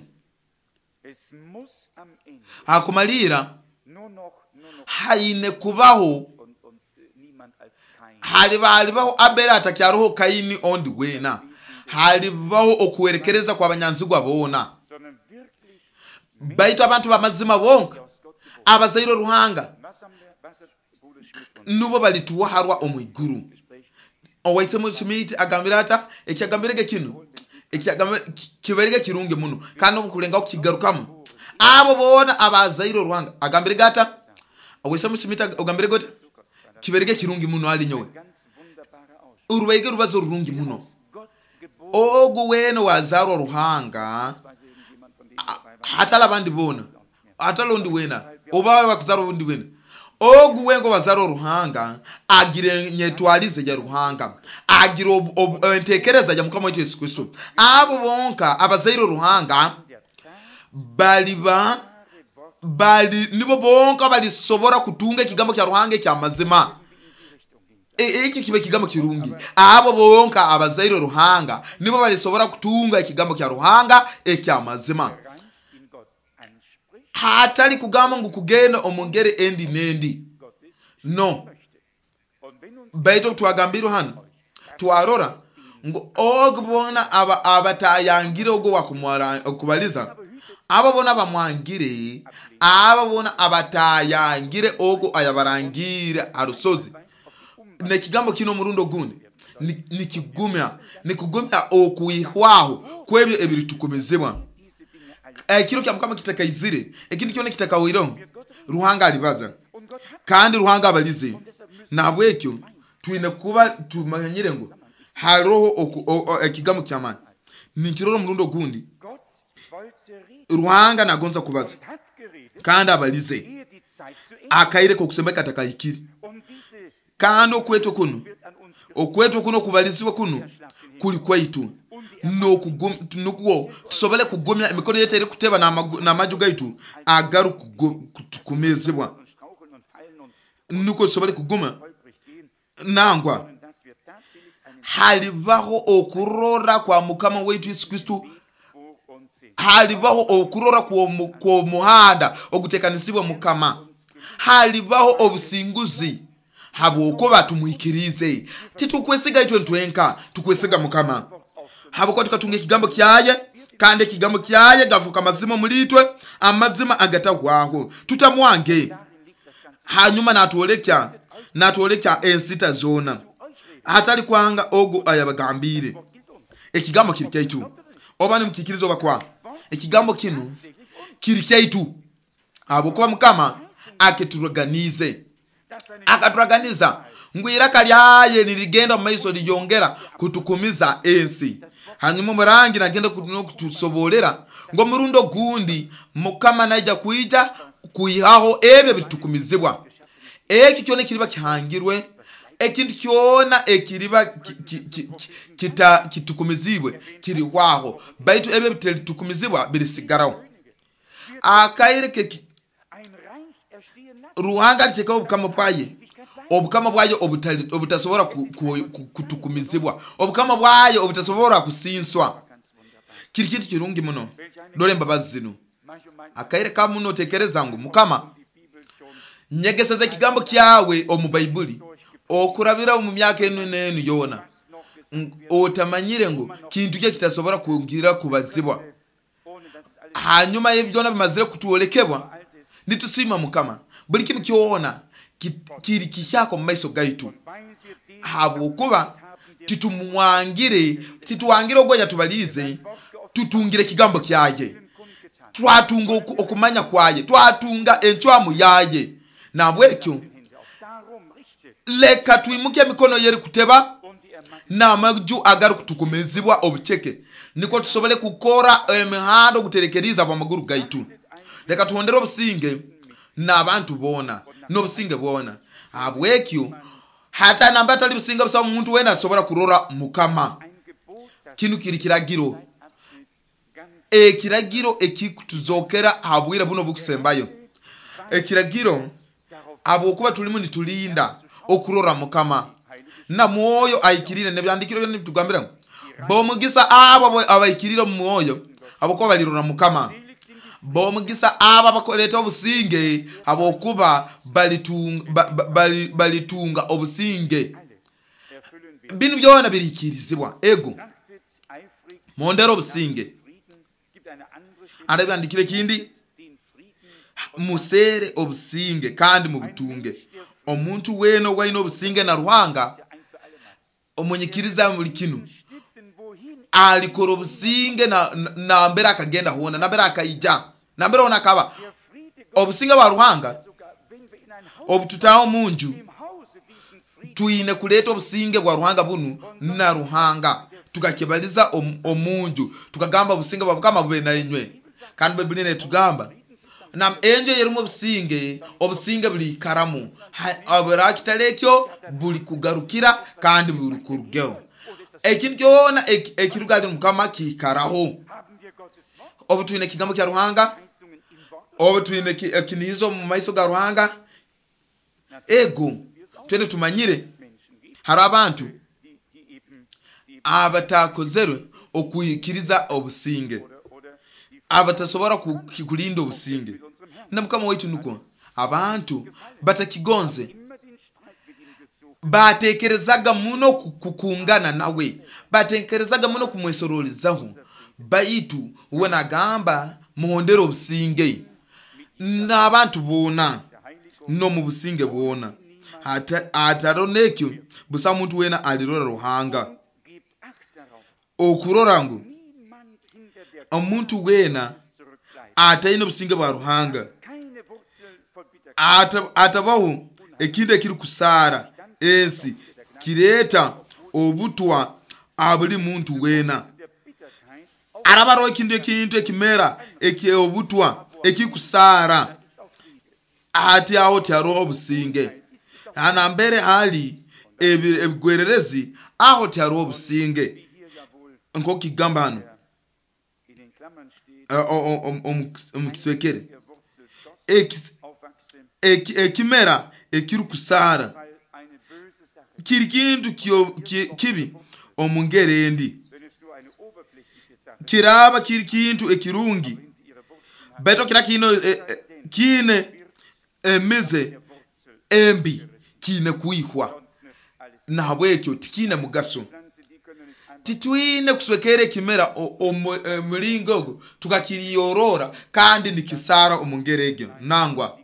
hakumalira haine kubaho halibaho abera atakyaroho Kaini ondi wena, halibaho okuwerekereza kwa banyanzigwa bona baitu abantu bamazima bonka abazairo ruhanga nubo balituwaharwa omwiguru. Owaisemo Schmidt agambirata ekyagambirege kino kiberege kirunge muno kandi obukulenga okukigarukamo abo bona abazairo ruhanga agambirigata. Owaisemo Schmidt agambirege gota kiberege kirungi muno ali nyowe urubaige rubazo rurungi muno ogu weno wazaro ruhanga hatala bandi bona hatalondi wena oba bakuzaro bundi wena ogu wengo wazaro ruhanga agire nyetwalize ya ruhanga agire entekereza ya mukama wetu Yesu Kristo. Abo bonka abazairo ruhanga nibo bonka balisobora kutunga ikigambo kya ruhanga kya mazima. Iki kibe kigambo kirungi. Abo bonka abazairo ruhanga nibo balisobora kutunga ikigambo kya ruhanga ekya mazima. Hatali kugamba ngo kugenda omongere endi nendi no baito twagambiro hano twarora ngo ogbona abatayangire ogo wakumwara okubaliza abo bona bamwangire abo bona abatayangire ogo ayabarangire arusozi. Ne kigambo kino murundo gundi nikigumya okuyihwaho kwebyo ebiri tukomezebwa. Kiro kya mukama kitakayizire ekindi kyone kitakawiro ruhanga alibaza kandi ruhanga abalize nabwekyo twine kuba tumanyire ngo haroho ekigambo kyamana nikiroro murundo gundi ruhanga nagonza kubaza kandi abalize akaire ko kusembeka atakayikiri kandi okweto kuno kubalizibwa kuno kuli kwaitu nuko tusobole kugomya emikono yetu eri kuteba na maju gaitu agaru kutumezebwa nuko tusobole kugoma nangwa halibaho okurora kwa mukama wetu Yesu Kristo, halibaho okurora kwa muhanda ogutekanisibwa mukama, halibaho obusinguzi habo uko batumuhikirize titukwesiga itwe ntwenka tukwesiga mukama habo ko tukatunga kigambo kyaye kandi kigambo kyaye gavuka mazima mulitwe amazima agatahwaho tutamwange hanyuma natolekya ensita zona hatali kwanga ogo ayabagambire ekigambo kiri kyaitu obani mukikirizo bakwa ekigambo kino kiri kyaitu abo ko mukama akituraganize akaturaganiza ngwira kalyaye nirigenda mu maiso liyongera kutukumiza ensi hanyuma murangi nagenda kutusobolera ngo murundo gundi mukama naija kuija kuyihaho ebe bitukumizibwa eki kyone kiriba kihangirwe ekindi kyona ekiriba kitukumizibwe kiri waho baitu ebe bitukumizibwa bilisigaraho akaire ruhanga liteka obukama bwaye obutasobora kutukumizibwa obukama bwaye obutasobora kusinswa kiri kintu kirungi muno dole mbabazi zino akaire ka muno tekereza ngo mukama nyegeseze kigambo kyawe omu Bible okurabira mu myaka enu yona otamanyire ngo kintu kye kitasobora kungira kubazibwa hanyuma y'ibyo nabimazire kutuolekebwa nitusima mukama buli kintu kyona kiri kishako mu maiso gaitu habo kuba tituwangire ogwo yatubalize tutungire kigambo kyaye twatunga okumanya kwaye twatunga enchwamu yaye nabwekyo leka twimuke mikono yeri kuteba na maju agaru kutukumezibwa obucheke niko tusobole kukora emihando guterekeriza ba maguru gaitu reka tuhondere obusinge n'abantu bona n'obusinge bona habwekyo hata namba atali businge busa omuntu wena asobora kurora mukama kinu kiri kiragiro ekiragiro ekikutuzokera habwira buno bukusembayo ekiragiro abokuba tulimu nitulinda okurora mukama na mwoyo ayikirire nebyandikiro byo nitugambira bomugisa abo abayikirira mu mwoyo abokuba balirora mukama bomugisa aba bakoleta obusinge abokuba balitunga obusinge binu byona birikirizibwa ego mondero obusinge arabyandikire kindi musere obusinge kandi mubutunge omuntu weno waino obusinge na ruhanga omunyikiriza muri kinu alikoro obusinge na mbere akagenda hona na mbere akayija na mbere ona kaba obusinge bwa ruhanga obututaho munju tuine kuleta obusinge bwa ruhanga bunu na ruhanga tukakibaliza omunju tukagamba obusinge bwa kama bube na inywe kandi Biblia netugamba nam enjo yerumo obusinge buli karamu abarakitelekyo buli kugarukira kandi buli kurugeo ekintu kyona ekirugali mukama kikaraho obutuine kigambo kya ruhanga obutuine kinizo mu maiso ga ruhanga ego twene tumanyire hari abantu abatakozerwe okuyikiriza obusinge abatasobora kukulinda obusinge na mukama wetu nuko abantu batakigonze batekerezaga muno kukungana nawe batekerezaga muno kumwesorolizaho baitu wena gamba muhondero obusinge n'abantu bona no mu businge bona ataronekyo busa muntu wena alirora ruhanga okurora ngo omuntu wena ataine obusinge bwa ruhanga atabaho ekinde kiri kusara ensi kireta obutwa abuli muntu wena arabaro ekinde kintu ekimera obutwa ekikusara ati aho tyaro obusinge ana mbere hali ebigwererezi aho tyaro obusinge nko kigamba hano omukiswekere ekimera ekiri kusara kiri kintu kibi omungerendi kiraba kiri kintu ekirungi beto kira kino kine emize embi kine kuihwa na habwekyo tikine mugaso titwine kuswekere kimera omulingo tukakiriyorora kandi nikisara omungerege nangwa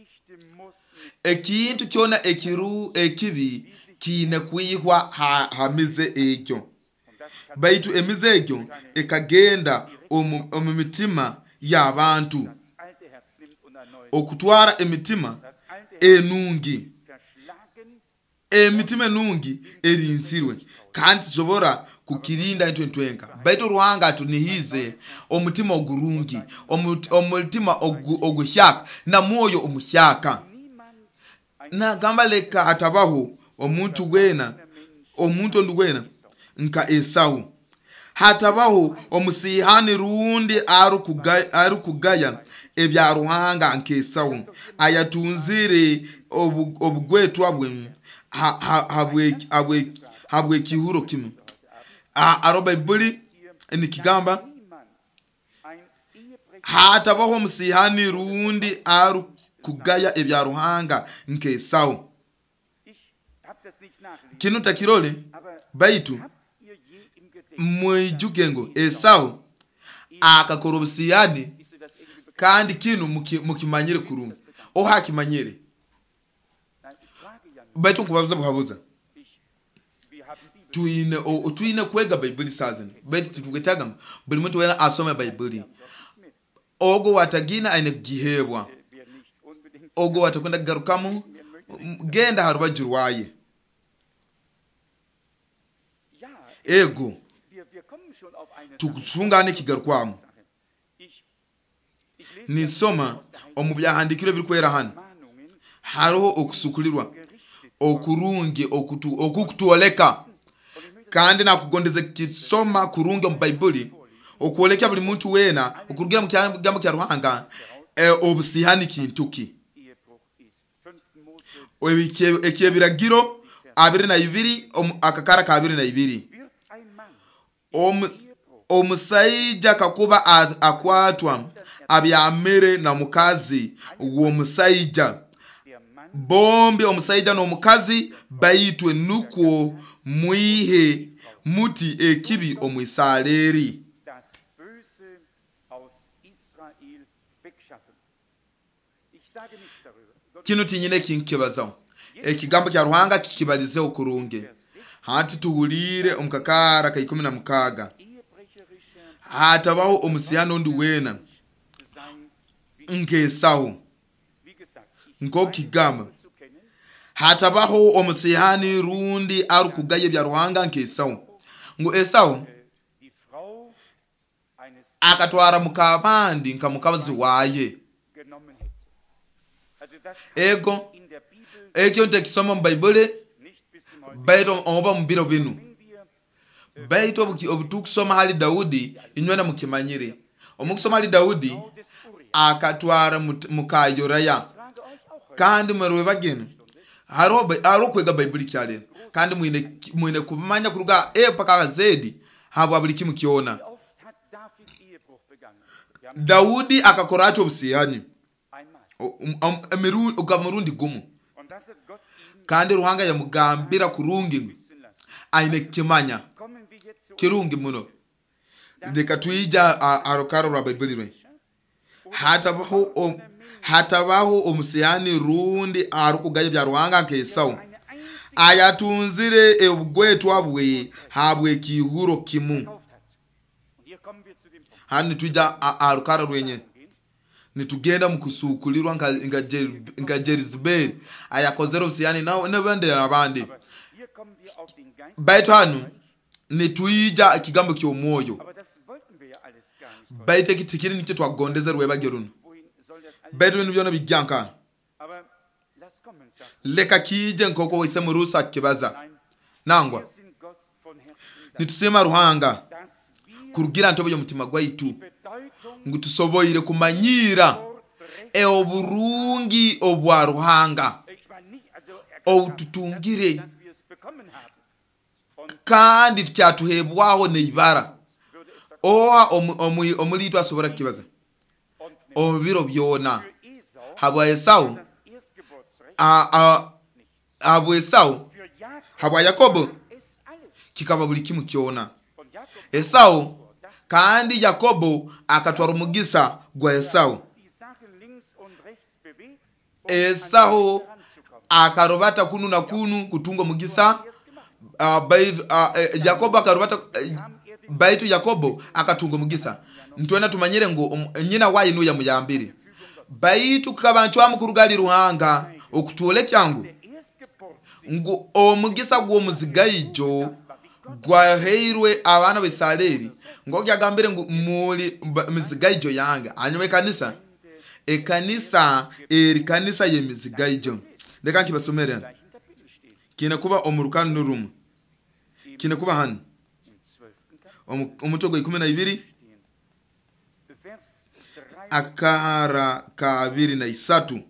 ekintu kyona ekibi kine kuihwa hamize ekyo baitu emize ekyo ekagenda omumitima y'abantu okutwara emitima enungi emitima enungi erinsirwe kandi tusobora kukirinda intwentwenka baitu ruhanga atunihize omutima ogurungi omutima oguhyaka na moyo omuhyaka na gamba leka hatabaho omuntu wena omuntu nduwena nka Esau hatabaho omusihani rundi arukugaya ebya ruhanga nke Esau ayatunzire obugwetwa bwe habwe kihuro kimwe aroba Biblia nikigamba hatabaho omusihani rundi arukugaya ebya ruhanga nke Esau kinu takirole baitu mwijukengo Esau akakora obusiyani kandi kinu mukimanyire kurungi ohakimanyire baitu kubabuza buhabuza tuine kwega Biblia sazini baitu tugetaga buli muntu wena asome Biblia ogo watagina aine gihebwa ogo watakwenda garukamu genda harubajirwaye ego tukuchungane kigarukwamu nisoma omu byahandikiro bikwera hano hariho okusukulirwa okurungi okukutuoleka kandi nakugondeze kisoma kurungi mu Bible okuoleka buli muntu wena okurugira mu kigambo kya Ruhanga obusihani kintuki ekyebiragiro 22 akakara ka 22 omusajja kakuba akwatwa abyamere na mukazi w'omusajja bombi omusajja n'omukazi bayitwe nuko mwihe muti ekibi omwisaleri kino tinyine kinkibazaho ekigambo kya Ruhanga kikibalize okurunge hati tuhulire omukakara ka 16 hatabaho omusiyano ndi wena ngesaho ngo kigamba hatabaho omusiyani rundi arukugaye bya Ruhanga ngesaho ngo Esau akatwara mukabandi nkamukazi waye ego ekyo ntekisoma mu Bible baito oba mu biro binu baito obutukusoma hali Daudi inywena mukimanyire omukusoma hali Daudi akatwara mukayoraya kandi mwerwe bageno haro kwega Bible cyale kandi mwine kumanya kuruga paka zedi habo buli kimu kiona Daudi akakoracho obusiyani ukamurundi gumu kandi Ruhanga yamugambira kurungi aine kimanya kirungi muno ndeka tuija arokaro rwa Bible rwe hatabaho omusiyani rundi arukugaye bya Ruhanga nkesaho ayatunzire ubugwetwa bwe habwe kihuro kimu hani tuija arokaro rwenye nitugenda mukusukulirwa nga Jerizabeli ayakozero obusiyani n'abandi abandi baito hano nituija ikigambo ky'omwoyo baite kitikiri nicyo twagondeze rwe bageruno baito bintu byona bijyanka leka kije nkoko wise mu rusa kibaza nangwa nitusema Ruhanga kurugira ntobo y'umutima gwaitu ngutusoboyire kumanyira oburungi obwa Ruhanga oututungire kandi cyatuhebwaho neibara oa omulito asobora kibaza obiro byona habwa Esau habwa Yakobo kikaba buli kimu kiona Esau kandi Yakobo akatwara umugisa gwa Esau akarobata kunu na kunu kutunga mugisa Yakobo akarobata baitu Yakobo akatunga mugisa ntwena tumanyire ngo nyina wayi nuya muyambire baitu kabantu amukurugali Ruhanga okutuole kyangu ngo omugisa gwo muzigayijo gwa heirwe abana besaleri ngo kyagambire ngo muri muzigayijo yanga anywe kanisa kanisa ye muzigayijo ndeka nkibasomere kina kuba omurukano nurumu kina kuba hano umutogo 12 akara ka 23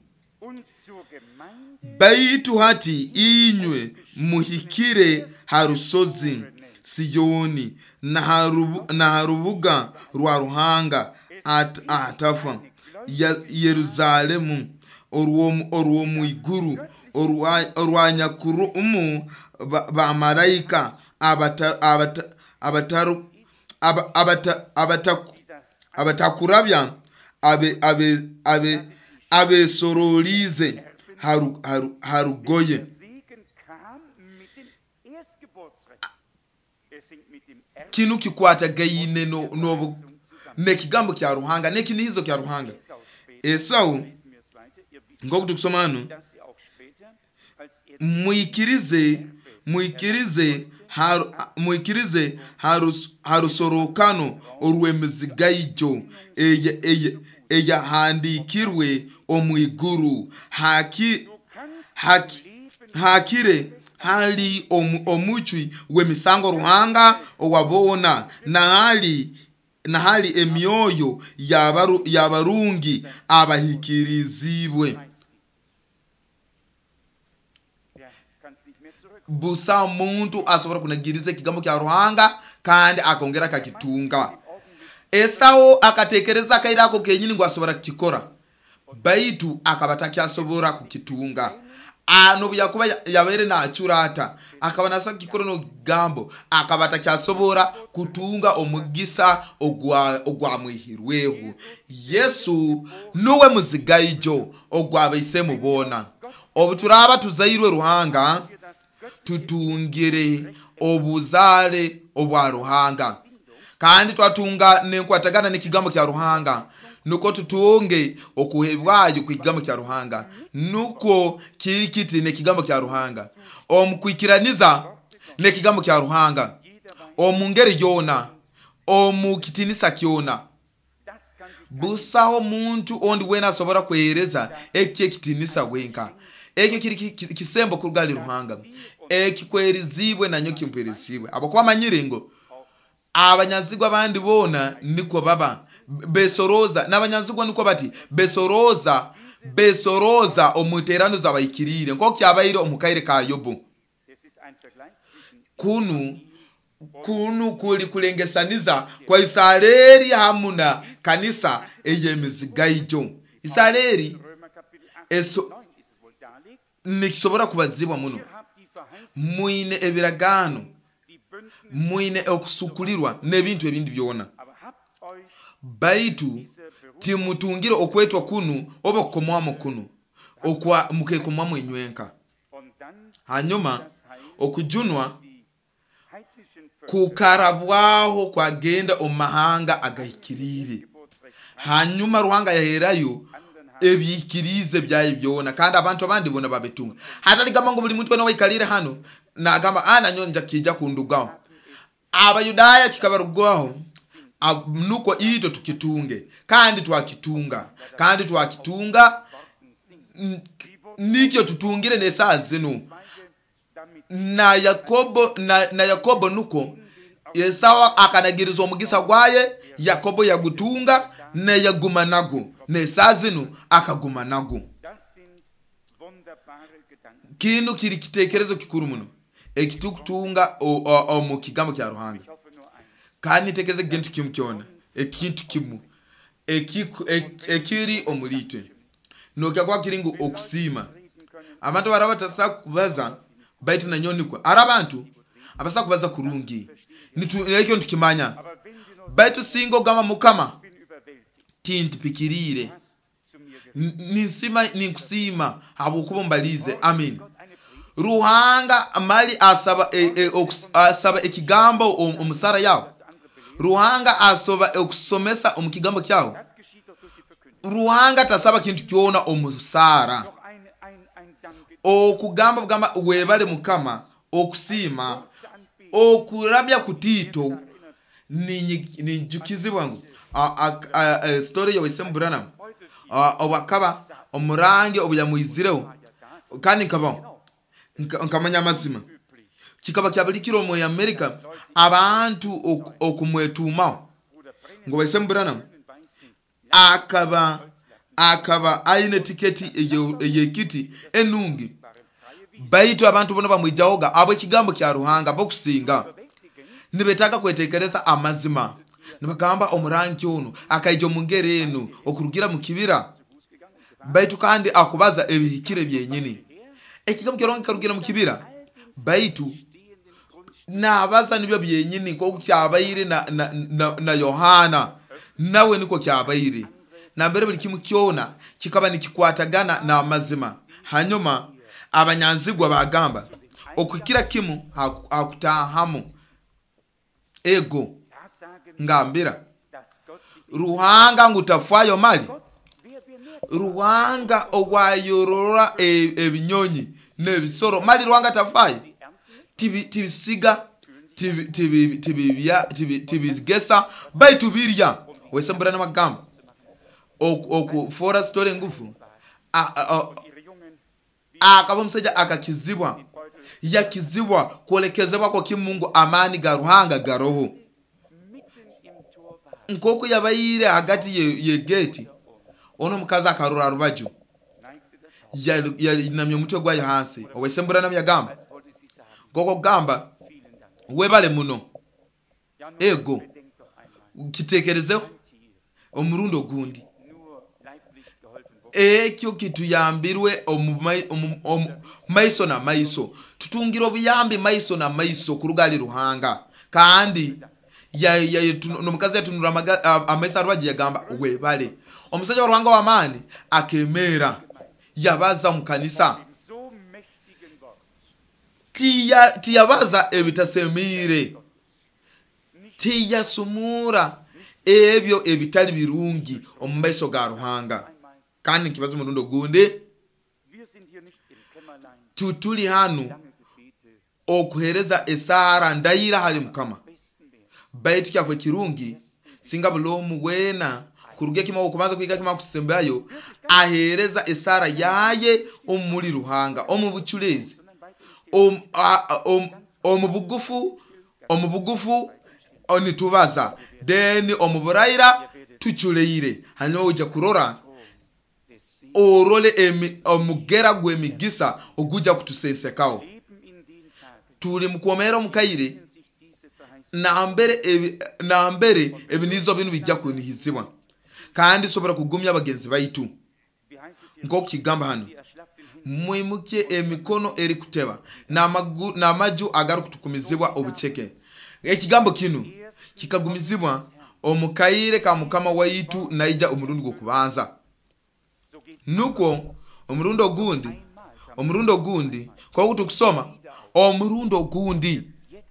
baitu hati inywe muhikire harusozi Siyoni na harubuga rwa Ruhanga atafa Yerusalemu orwo muiguru orwanyakuru ba malaika abatakurabya abe sorolize harugoye kinu kikwata gayine no nekigambo kya Ruhanga nekinihizo kya Ruhanga Esau ngoku tukusoma hano muikirize harusorokano orwemizigayijo eyahandikirwe omwiguru hakire hali omuchwi wemisango Ruhanga owabona na hali emyoyo yabarungi abahikirizibwe. Busa muntu asobora kunagiriza ikigambo kya Ruhanga kandi akongera kakitunga. Esau akatekereza akairako kenyini ngo asobora kukikora, baitu akabata kyasobora kukitunga. Ano yakuba yabere na achurata akabana sa kikoro no gambo akabata kyasobora kutunga omugisa ogwa mwihirweho. Yesu nuwe muzigaijo ogwa bayise mubona. Obuturaba tuzairwe Ruhanga tutungire obuzale obwa Ruhanga kandi twatunga nenkwatagana n'ikigambo kya Ruhanga nuko tutunge okuhebwayo kwikigambo kya Ruhanga nuko kirikiti n'ikigambo kya Ruhanga omukwikiraniza n'ikigambo kya Ruhanga omungeri yona omukitinisa kyona. Busaho muntu ondi wena asobora kwereza ekitinisa wenka eke kisembo kurugali Ruhanga ekikwerizibwe nanyo kimperesibwe abo kwa manyirengo abanyazigwa abandi bona niko baba besoroza n'abanyazigwa niko bati besoroza omuterano zabayikirire ngo kyabayire omukaire ka Yobu kunu kuli kulengesaniza kwa Israeli hamuna kanisa eyemizigaijo. Israeli nikisobora kubazibwa muno muine ebiragano muine okusukulirwa nebintu ebindi byona baitu timutungire okwetwa kunu oba kukomwamo kunu okwa mukekomwamo enywenka hanyuma okujunwa kukarabwaho kwagenda omahanga agahikirire hanyuma Ruhanga yaherayo ebyikirize byaye byona kandi abantu abandi bona babetunga hatali gamba ngo buli muntu wena wayikalire hano nagamba ananyonja kijja kundugaho abayudaya kikabarugwaho nuko ito tukitunge kandi twakitunga nikyo tutungire nesa zino na Yakobo nuko Esau akanagiriza omugisa gwaye Yakobo yagutunga ne yaguma nago nesa zino akaguma nago. Kino kiri kitekerezo kikuru muno ekitukutunga mu kigambo kya Ruhanga kandi tekeze gentu kimkyona ekintu kimu ekiri omulitwe nokya kwa kiringo okusima abantu barabatasa kubaza baitu na nyoni kwa arabantu abasa kubaza kurungi ekyo ntukimanya baitu singo gama mukama tinti pikirire nisima ninkusima habukubo mbalize amen. Ruhanga amali asaba ekigambo omusara yawo Ruhanga asoba okusomesa omukigambo kyawo Ruhanga tasaba kintu kyona omusara okugamba bugamba webale mukama okusima okurabya kutito ninjukizibwa ngo story ya Wesem Branham obakaba omurange obuyamuizireho kandi nkamanya amazima kikaba kyabulikiro mu America abantu okumwetuma ngo Wesem Branham akaba aine tiketi eyekiti enungi baitu abantu bona bamwijaoga abo kigambo kya Ruhanga bokusinga nibetaka kwetekereza amazima nibagamba omurangi ono akaijo mungereno okurugira mu kibira baitu kandi akubaza ebihikire byenyini ekigambo kyaronga karugira mu kibira baitu nabaza nibyo byenyini ko kyabayire na Yohana nawe niko kyabayire na mbere buli kimu kyona kikaba nikikwatagana na amazima hanyuma abanyanzigwa bagamba okukira kimu akutahamu ego ngambira Ruhanga ngutafwayo mali Ruhanga ogwayorora ebinyonyi nebisoro mali Ruhanga tafaye tibisiga tibizigesa baitu birya Wesembura n'amagambo okufora story ngufu akaba musajja akakizibwa yakizibwa kuolekezebwa kwa kimungu amani garuhanga garoho nkoko yabayire hagati ye gate ono mukazi akarura rubaju namye mutwe gwa hansi owesembura namye gamba goko gamba webale muno ego kitekerezeho omurundo gundi ekyo kituyambirwe maiso na maiso tutungira obuyambi maiso na maiso kurugali ruhanga kandi nomukazi yatunura amaiso arwaji yagamba webale omusajja ruhanga w'amaani akemera yabaza mu kanisa tiyabaza ebitasemire tiyasumura ebyo ebitali birungi omu maiso ga ruhanga kandi nkibaza murundo gunde tutuli hanu okuhereza esara ndayira hali mukama baitu kyakwe kirungi singa bulomu wena kuruge kima okubanza kwiga kima kusembayo ahereza esara yaye omuli ruhanga omubuchulezi omubugufu onitubaza then omuburaira tuchuleire hanyuma uja kurora orole omugera gwemigisa oguja kutusesekaho tuli mukomera mukaire nambere ebinizo binu bijja kunihizibwa kandi sobora kugumya abagenzi baitu nk'oku kigamba hano mwimuke emikono eri kuteba n'amaju agaru kutukumizibwa obucheke ekigambo kino kikagumizibwa omukaire ka mukama waitu naija omurundi gokubanza nuko omurundo gundi kwa kutukusoma omurundo gundi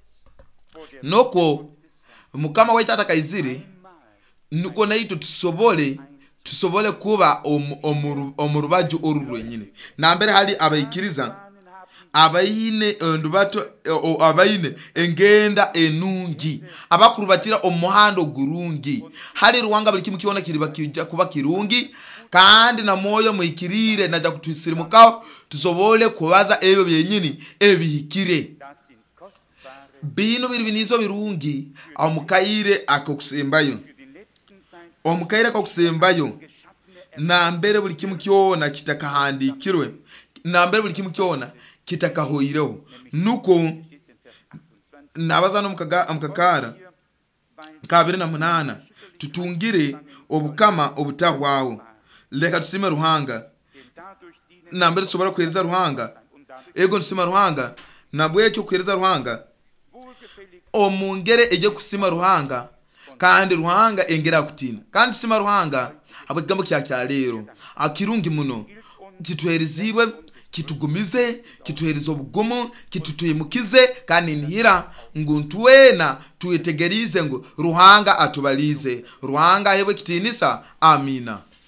nuko mukama waitu atakaiziri nuko naito tusobole kuba omurubaju orurwenyine nambere hali abayikiriza abayine ndubato abayine engenda enungi abakurubatira omuhando gurungi hali ruwanga buli kimu kiona kiri bakija kuba kirungi kandi na moyo muikirire naja kutusirimukaho tusobole kubaza ebyo byenyini ebihikire bino binizo birungi omukaire akokusembayo nambere buli kimu kiona kitakahandikirwe nambere buli kimu kiona kitakahoireho nuko nabaza no mukakara kabiri na munana tutungire obukama obutahwaho leka tusime ruhanga nambere sobora kwereza ruhanga ego tusima ruhanga nabwe cyo kwereza ruhanga omungere eje kusima ruhanga kandi ruhanga engera kutina kandi tusima ruhanga abagambo kya lero akirungi muno kitwerizibwe kitugumize kituhereza obugumu kitutuyimukize kandi nihira nguntuwena tuyetegerize ngo ruhanga atubalize ruhanga hebwe kitinisa amina.